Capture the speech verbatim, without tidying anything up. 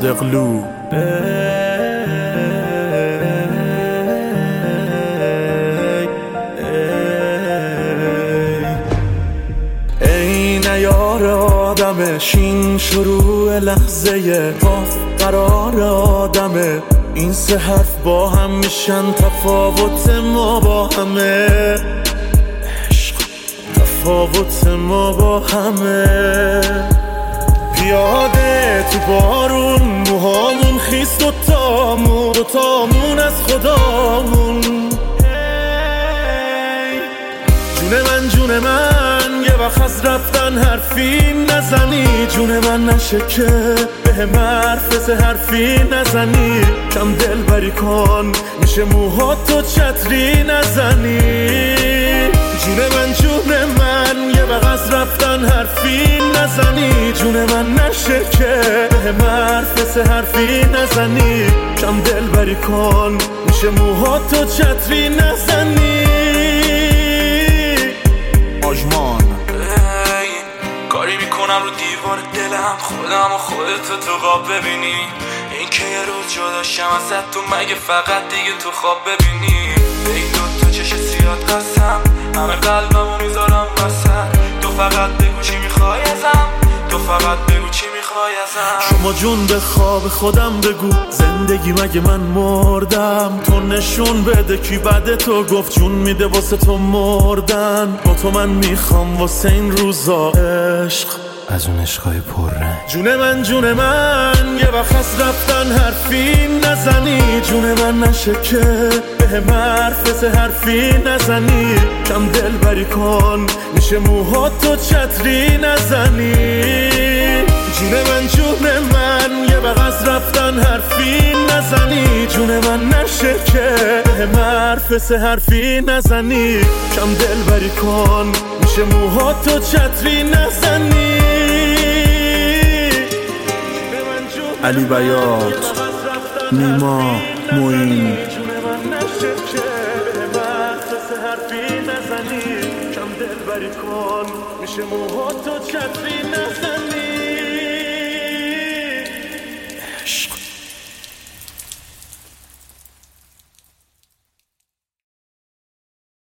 اغلو. ای نیار آدمه، شین شروع لحظه قاف قرار آدمه. این سه حرف با هم میشن تفاوت ما با همه. عشق تفاوت ما با همه. پیاده تو بارون، موهامون خیس دوتامون، دوتامون از خدامون. جون من جون من، یه وقت از رفتن حرفی نزنی. جون من نشه که به حرف سه حرفی نزنی. کم دل بری کن، میشه موهاتو چتری نزنی. جون من جون من، یه وقت از رفتن حرفی نزنی. جون من نشه که به حرف سه حرفی نزنی. کم دل بری کن، میشه موهاتو چتری نزنی. آژمان کاری میکنم رو دیوار دلم، خودم و خودتو تو خواب ببینی. این که یه روز جدا شم ازت، تو مگه فقط دیگه تو خواب ببینی. به این دوتا چش سیاد قسم، همه قلبمو میذارم وسط. تو فقط بگو چی میخوای ازم، تو فقط بگو چی میخوای ازم. شما جون به خواب خودم بگو، زندگی مگه من مردم؟ تو نشون بده کی بعد تو گفت جون میده واسه تو مردن. با تو من میخوام واسه این روزا عشق، از اون عشقای پررنگ. جون من جون من، یه وقت از رفتن حرفی نزنی. جون من نشه که به حرف سه حرفی نزنی. کم دل بری کن، میشه موهاتو چتری نزنی. جون من جون من، یه وقت از رفتن حرفی نزنی. جون من نشه که به حرف سه حرفی نزنی. کم دل بری کن، میشه موهاتو چتری نزنی. علی بیات، نیما، موین. کم دل بری کن، میشه موهاتو چتری نزنی.